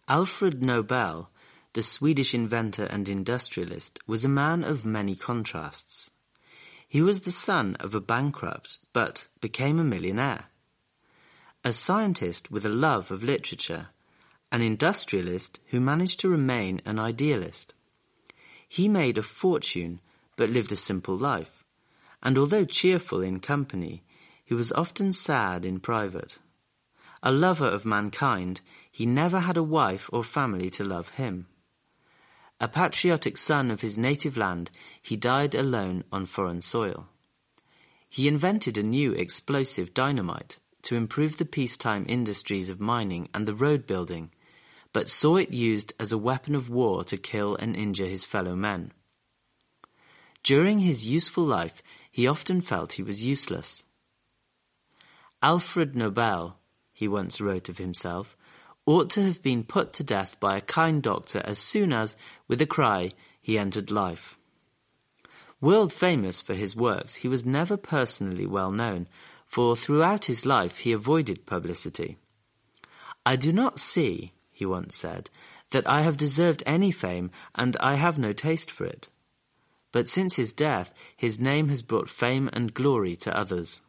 Alfred Nobel, the Swedish inventor and industrialist, was a man of many contrasts. He was the son of a bankrupt, but became a millionaire. A scientist with a love of literature, an industrialist who managed to remain an idealist. He made a fortune, but lived a simple life, and although cheerful in company, he was often sad in private. A lover of mankind, he never had a wife or family to love him. A patriotic son of his native land, he died alone on foreign soil. He invented a new explosive dynamite to improve the peacetime industries of mining and the road building, but saw it used as a weapon of war to kill and injure his fellow men. During his useful life, he often felt he was useless. Alfred Nobel, he once wrote of himself, ought to have been put to death by a kind doctor as soon as, with a cry, he entered life. World famous for his works, he was never personally well known, for throughout his life he avoided publicity. "I do not see," he once said, "that I have deserved any fame, and I have no taste for it." But since his death, his name has brought fame and glory to others.